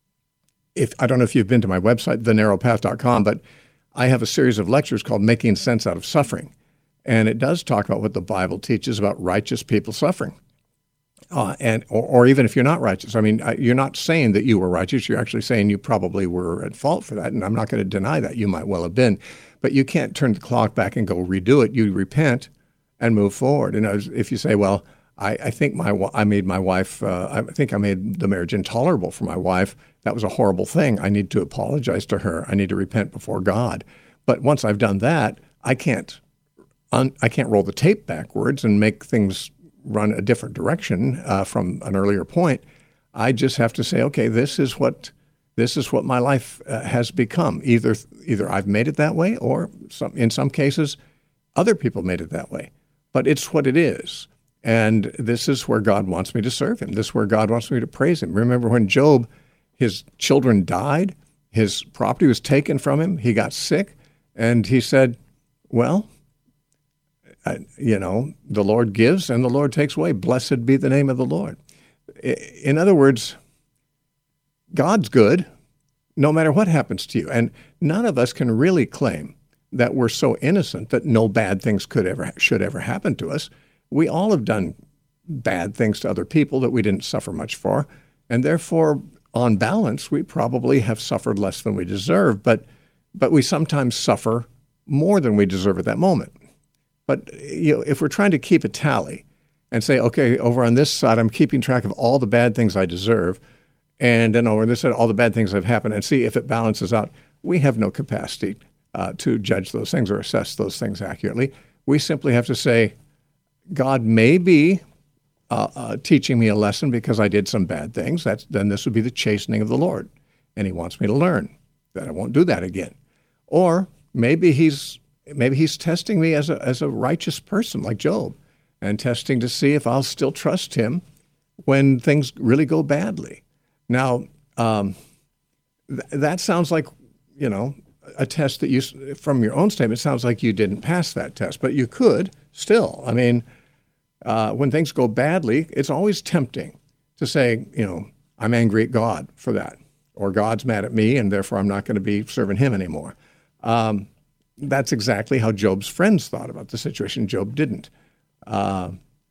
A: if I don't know if you've been to my website, the narrow path dot com, but I have a series of lectures called Making Sense Out of Suffering. And it does talk about what the Bible teaches about righteous people suffering. Uh, and or, or even if you're not righteous. I mean, you're not saying that you were righteous. You're actually saying you probably were at fault for that. And I'm not going to deny that. You might well have been. But you can't turn the clock back and go redo it. You repent and move forward. And if you say, well, I, I think my I made my wife. Uh, I think I made the marriage intolerable for my wife. That was a horrible thing. I need to apologize to her. I need to repent before God. But once I've done that, I can't. Un, I can't roll the tape backwards and make things run a different direction uh, from an earlier point. I just have to say, okay, this is what this is what my life uh, has become. Either either I've made it that way, or some, in some cases, other people made it that way. But it's what it is. And this is where God wants me to serve Him. This is where God wants me to praise Him. Remember when Job, his children died, his property was taken from him, he got sick, and he said, well, uh, you know, the Lord gives and the Lord takes away. Blessed be the name of the Lord. In other words, God's good no matter what happens to you. And none of us can really claim that we're so innocent that no bad things could ever should ever happen to us. We all have done bad things to other people that we didn't suffer much for, and therefore, on balance, we probably have suffered less than we deserve, but but we sometimes suffer more than we deserve at that moment. But you know, if we're trying to keep a tally and say, okay, over on this side, I'm keeping track of all the bad things I deserve, and then over on this side, all the bad things that have happened, and see if it balances out, we have no capacity uh, to judge those things or assess those things accurately. We simply have to say, God may be uh, uh, teaching me a lesson because I did some bad things. That's, then this would be the chastening of the Lord, and he wants me to learn that I won't do that again. Or maybe he's maybe he's testing me as a as a righteous person like Job, and testing to see if I'll still trust him when things really go badly. Now, um, th- that sounds like, you know, a test that you, from your own statement, sounds like you didn't pass that test, but you could still. I mean, uh, when things go badly, it's always tempting to say, you know, I'm angry at God for that, or God's mad at me, and therefore I'm not going to be serving him anymore. Um, that's exactly how Job's friends thought about the situation. Job didn't. Uh,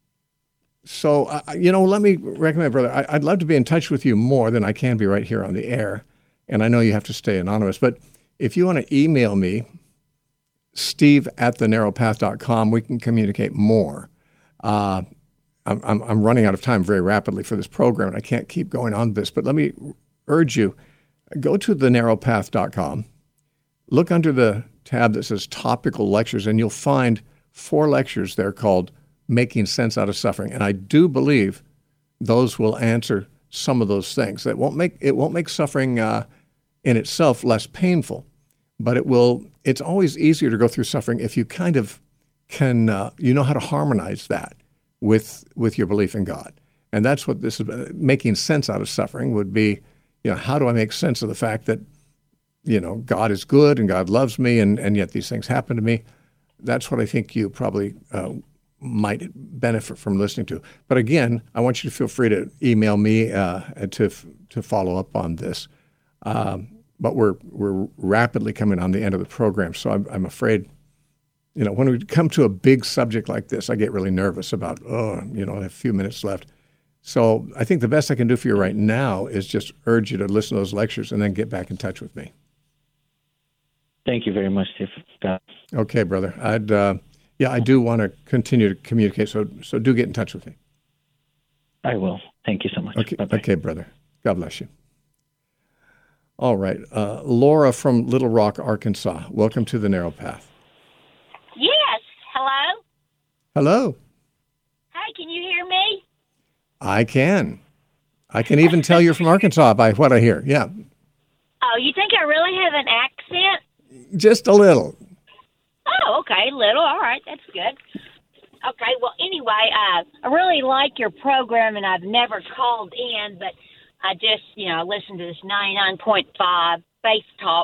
A: so, uh, you know, let me recommend, brother, I, I'd love to be in touch with you more than I can be right here on the air. And I know you have to stay anonymous, but if you want to email me, steve at the narrow path dot com, we can communicate more. Uh, I'm, I'm, I'm running out of time very rapidly for this program, and I can't keep going on this, but let me urge you, go to the narrow path dot com, look under the tab that says topical lectures, and you'll find four lectures there called Making Sense Out of Suffering. And I do believe those will answer some of those things. That won't make it won't make suffering uh, in itself less painful, but it will. It's always easier to go through suffering if you kind of can, uh, you know how to harmonize that with with your belief in God. And that's what this is. Making sense out of suffering would be, you know, how do I make sense of the fact that, you know, God is good and God loves me, and, and yet these things happen to me. That's what I think you probably uh, might benefit from listening to. But again, I want you to feel free to email me uh, to to follow up on this. Um, but we're we're rapidly coming on the end of the program, so I'm, I'm afraid, you know, when we come to a big subject like this, I get really nervous about, oh, you know, I have a few minutes left. So I think the best I can do for you right now is just urge you to listen to those lectures and then get back in touch with me.
G: Thank you very much, Steve.
A: Okay, brother. I'd uh, yeah, I do want to continue to communicate, so so do get in touch with me.
G: I will. Thank you so much.
A: Okay,
G: Bye-bye.
A: okay, brother. God bless you. All right, uh, Laura from Little Rock, Arkansas. Welcome to the Narrow Path.
H: Yes. Hello.
A: Hello.
H: Hi. Can you hear me?
A: I can. I can even tell you're from Arkansas by what I hear. Yeah.
H: Oh, you think I really have an accent?
A: Just a little.
H: Oh, okay, little. All right, that's good. Okay, well, anyway, uh, I really like your program, and I've never called in, but I just, you know, listen to this ninety-nine point five Faith Talk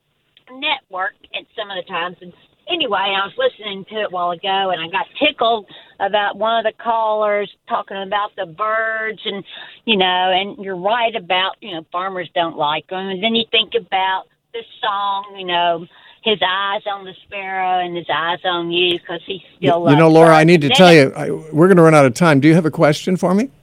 H: network at some of the times. And anyway, I was listening to it a while ago, and I got tickled about one of the callers talking about the birds, and, you know, and you're right about, you know, farmers don't like them. And then you think about the song, you know, his eyes on the sparrow and his eyes on you because he still loves
A: You know, Laura,
H: birds.
A: I need to tell you, I, we're going to run out of time. Do you have a question for me?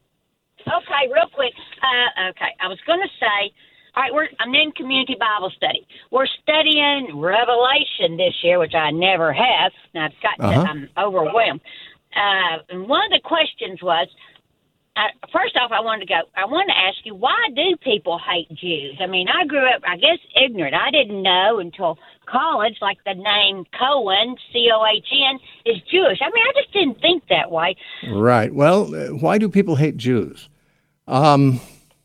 H: Okay, real quick. Uh, okay, I was going to say, all right, we're, I'm in community Bible study. We're studying Revelation this year, which I never have, and I've got
A: Uh-huh.
H: to, I'm overwhelmed. Uh, and one of the questions was, uh, first off, I wanted to go, I wanted to ask you, why do people hate Jews? I mean, I grew up, I guess, ignorant. I didn't know until college, like the name Cohen, C O H N, is Jewish. I mean, I just didn't think that way.
A: Right. Well, uh, why do people hate Jews? Um,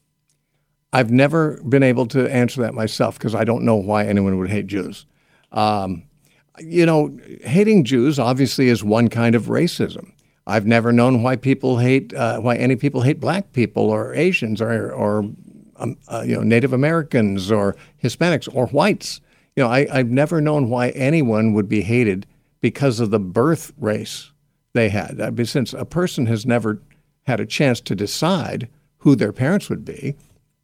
A: I've never been able to answer that myself because I don't know why anyone would hate Jews. Um, you know, hating Jews obviously is one kind of racism. I've never known why people hate, uh, why any people hate black people or Asians or, or um, uh, you know, Native Americans or Hispanics or whites. You know, I, I've never known why anyone would be hated because of the birth race they had. I mean, since a person has never had a chance to decide who their parents would be,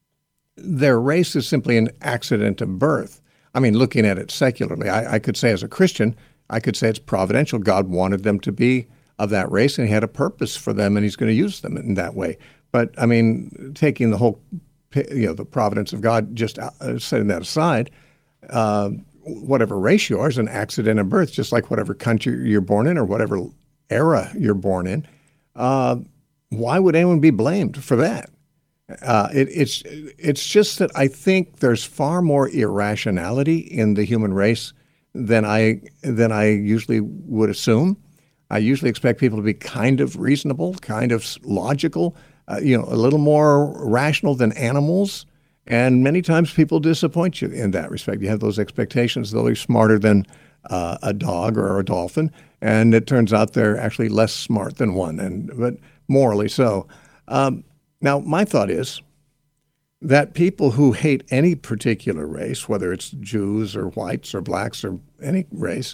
A: their race is simply an accident of birth. I mean, looking at it secularly, I, I could say as a Christian, I could say it's providential. God wanted them to be of that race, and he had a purpose for them, and he's going to use them in that way. But, I mean, taking the whole, you know, the providence of God, just uh, setting that aside, uh, whatever race you are is an accident of birth, just like whatever country you're born in or whatever era you're born in. Uh, why would anyone be blamed for that? Uh, it, it's it's just that I think there's far more irrationality in the human race than I than I usually would assume. I usually expect people to be kind of reasonable, kind of logical, uh, you know, a little more rational than animals. And many times people disappoint you in that respect. You have those expectations that they're smarter than uh, a dog or a dolphin, and it turns out they're actually less smart than one, and but morally so. Um, now, my thought is that people who hate any particular race, whether it's Jews or whites or blacks or any race,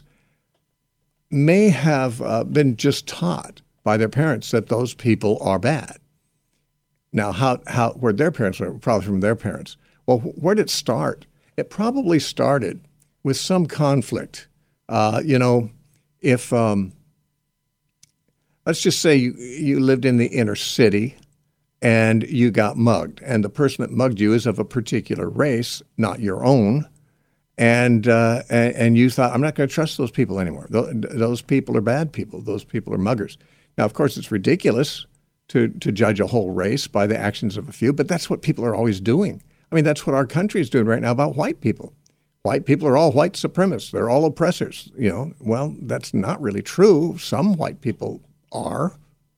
A: may have uh, been just taught by their parents that those people are bad. Now, how how where their parents were, probably from their parents. Well, where did it start? It probably started with some conflict. Uh, you know, if um, let's just say you, you lived in the inner city and you got mugged, and the person that mugged you is of a particular race, not your own, and uh, and, and you thought, I'm not going to trust those people anymore. Those people are bad people. Those people are muggers. Now, of course, it's ridiculous to to judge a whole race by the actions of a few, but that's what people are always doing. I mean, that's what our country is doing right now about white people. White people are all white supremacists. They're all oppressors. You know, well, that's not really true. Some white people are,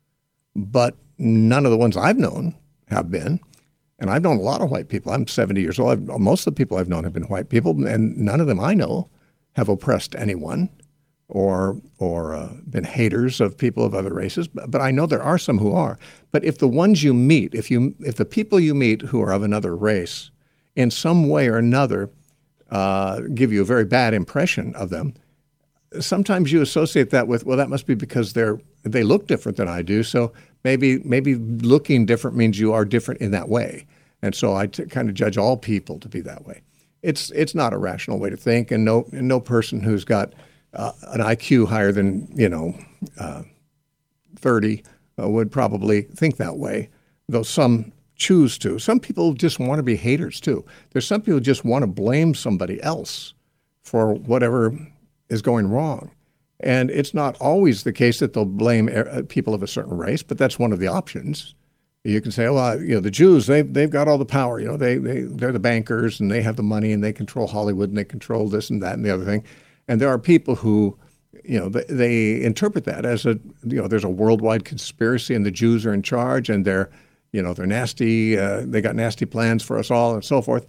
A: but none of the ones I've known have been. And I've known a lot of white people. I'm seventy years old. I've, most of the people I've known have been white people, and none of them I know have oppressed anyone or or uh, been haters of people of other races. But, but I know there are some who are. But if the ones you meet, if you if the people you meet who are of another race, in some way or another, uh, give you a very bad impression of them, sometimes you associate that with, well, that must be because they're they look different than I do. So maybe maybe looking different means you are different in that way. And so I t- kind of judge all people to be that way. It's it's not a rational way to think, and no and no person who's got uh, an I Q higher than you know uh, thirty uh, would probably think that way. Though some choose to. Some people just want to be haters too. There's some people who just want to blame somebody else for whatever is going wrong. And it's not always the case that they'll blame people of a certain race, but that's one of the options. You can say, well, you know, the Jews, they've, they've got all the power. You know, they, they, they're the bankers, and they have the money, and they control Hollywood, and they control this and that and the other thing. And there are people who, you know, they, they interpret that as a, you know, there's a worldwide conspiracy, and the Jews are in charge, and they're, you know, they're nasty, uh, they got nasty plans for us all, and so forth.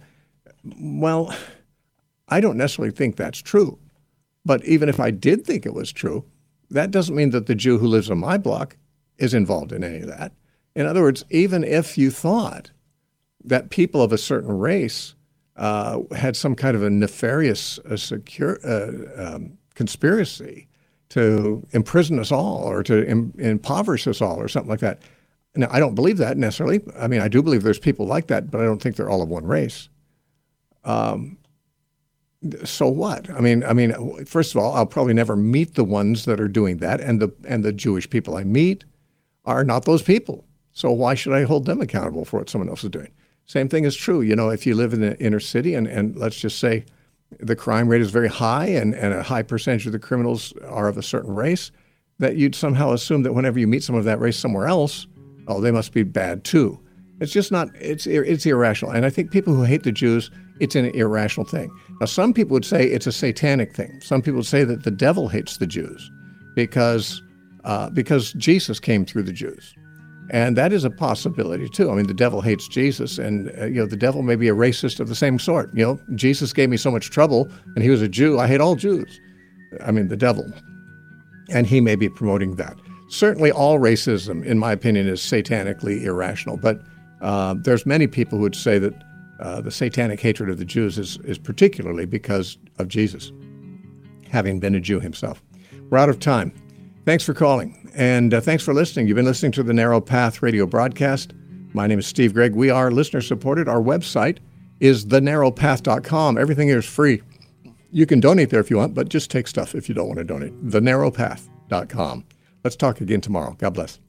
A: Well, I don't necessarily think that's true. But even if I did think it was true, that doesn't mean that the Jew who lives on my block is involved in any of that. In other words, even if you thought that people of a certain race uh, had some kind of a nefarious uh, secure, uh, um, conspiracy to imprison us all or to im- impoverish us all or something like that. Now, I don't believe that necessarily. I mean, I do believe there's people like that, but I don't think they're all of one race. Um, So what? I mean, I mean, first of all, I'll probably never meet the ones that are doing that, and the and the Jewish people I meet are not those people. So why should I hold them accountable for what someone else is doing? Same thing is true. You know, if you live in the inner city, and, and let's just say the crime rate is very high, and, and a high percentage of the criminals are of a certain race, that you'd somehow assume that whenever you meet someone of that race somewhere else, oh, they must be bad too. It's just not. It's it's irrational, and I think people who hate the Jews, it's an irrational thing. Now, some people would say it's a satanic thing. Some people would say that the devil hates the Jews because uh, because Jesus came through the Jews, and that is a possibility too. I mean, the devil hates Jesus, and uh, you know, the devil may be a racist of the same sort. You know, Jesus gave me so much trouble, and he was a Jew. I hate all Jews. I mean, the devil, and he may be promoting that. Certainly, all racism, in my opinion, is satanically irrational, but uh, there's many people who would say that Uh, the satanic hatred of the Jews is, is particularly because of Jesus, having been a Jew himself. We're out of time. Thanks for calling, and uh, thanks for listening. You've been listening to the Narrow Path radio broadcast. My name is Steve Gregg. We are listener-supported. Our website is the narrow path dot com. Everything here is free. You can donate there if you want, but just take stuff if you don't want to donate. the narrow path dot com. Let's talk again tomorrow. God bless.